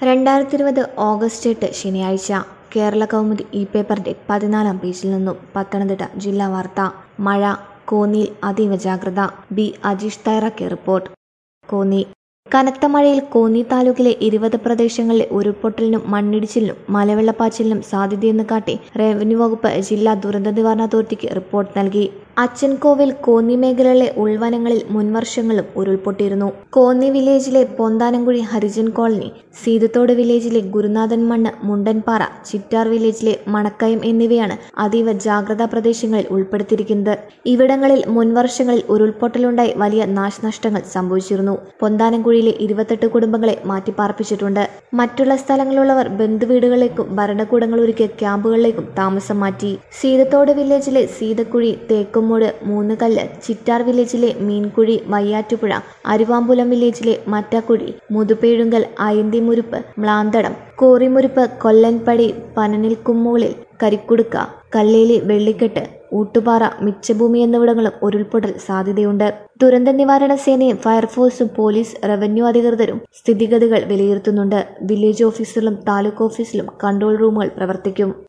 2020 August 8 ശനിയാഴ്ച കേരള കൗമുദി പേപ്പറിന്റെ 14-ാം പേജിൽ നിന്നും പത്തനംതിട്ട ജില്ലാ വാർത്ത. മഴ, കോന്നിയിൽ അതീവ ജാഗ്രത. ബി അജീഷ് തയ്യാറാക്കിയ റിപ്പോർട്ട്. കോന്നി. കനത്ത മഴയിൽ കോന്നി താലൂക്കിലെ 20 പ്രദേശങ്ങളിലെ ഉരുൾപൊട്ടലിനും മണ്ണിടിച്ചിലിനും മലവെള്ളപ്പാച്ചിലിനും സാധ്യതയെന്ന് കാട്ടി റവന്യൂ വകുപ്പ് ജില്ലാ ദുരന്ത നിവാരണ അതോറിറ്റിക്ക് റിപ്പോർട്ട് നൽകി. അച്ചൻകോവിൽ, കോന്നി മേഖലകളിലെ ഉൾവനങ്ങളിൽ മുൻവർഷങ്ങളിലും ഉരുൾപൊട്ടിയിരുന്നു. കോന്നി വില്ലേജിലെ പൊന്താനംകുഴി ഹരിജൻ കോളനി, സീതത്തോട് വില്ലേജിലെ ഗുരുനാഥൻ മണ്ണ്, മുണ്ടൻപാറ, ചിറ്റാർ വില്ലേജിലെ മണക്കയം എന്നിവയാണ് അതീവ ജാഗ്രതാ പ്രദേശങ്ങളിൽ ഉൾപ്പെടുത്തിയിരിക്കുന്നത്. ഇവിടങ്ങളിൽ മുൻവർഷങ്ങളിൽ ഉരുൾപൊട്ടലുണ്ടായി വലിയ നാശനഷ്ടങ്ങൾ സംഭവിച്ചിരുന്നു. പൊന്താനംകുഴിയിലെ 28 കുടുംബങ്ങളെ മാറ്റിപ്പാർപ്പിച്ചിട്ടുണ്ട്. മറ്റുള്ള സ്ഥലങ്ങളിലുള്ളവർ ബന്ധുവീടുകളിലേക്കും ഭരണകൂടങ്ങൾ ഒരുക്കിയ ക്യാമ്പുകളിലേക്കും താമസം മാറ്റി. സീതത്തോട് വില്ലേജിലെ സീതക്കുഴി, തേക്കുമൂട്, മൂന്നുകല്ല്, ചിറ്റാർ വില്ലേജിലെ മീൻകുഴി, വയ്യാറ്റുപുഴ, അരുവാമ്പുലം വില്ലേജിലെ മറ്റാക്കുഴി, മുതുപേഴുങ്കൽ, അയന്തിമുരുപ്പ്, മ്ലാന്തടം, കോറിമുരുപ്പ്, കൊല്ലൻപടി, പനനിൽക്കുമ്മൂളിൽ, കരിക്കുടുക്ക, കല്ലേലി, വെള്ളിക്കെട്ട്, ഊട്ടുപാറ, മിച്ചഭൂമി എന്നിവിടങ്ങളും ഉരുൾപൊട്ടൽ സാധ്യതയുണ്ട്. ദുരന്ത നിവാരണ സേനയും ഫയർഫോഴ്സും പോലീസ്, റവന്യൂ അധികൃതരും സ്ഥിതിഗതികൾ വിലയിരുത്തുന്നുണ്ട്. വില്ലേജ് ഓഫീസിലും താലൂക്ക് ഓഫീസിലും കൺട്രോൾ റൂമുകൾ പ്രവർത്തിക്കും.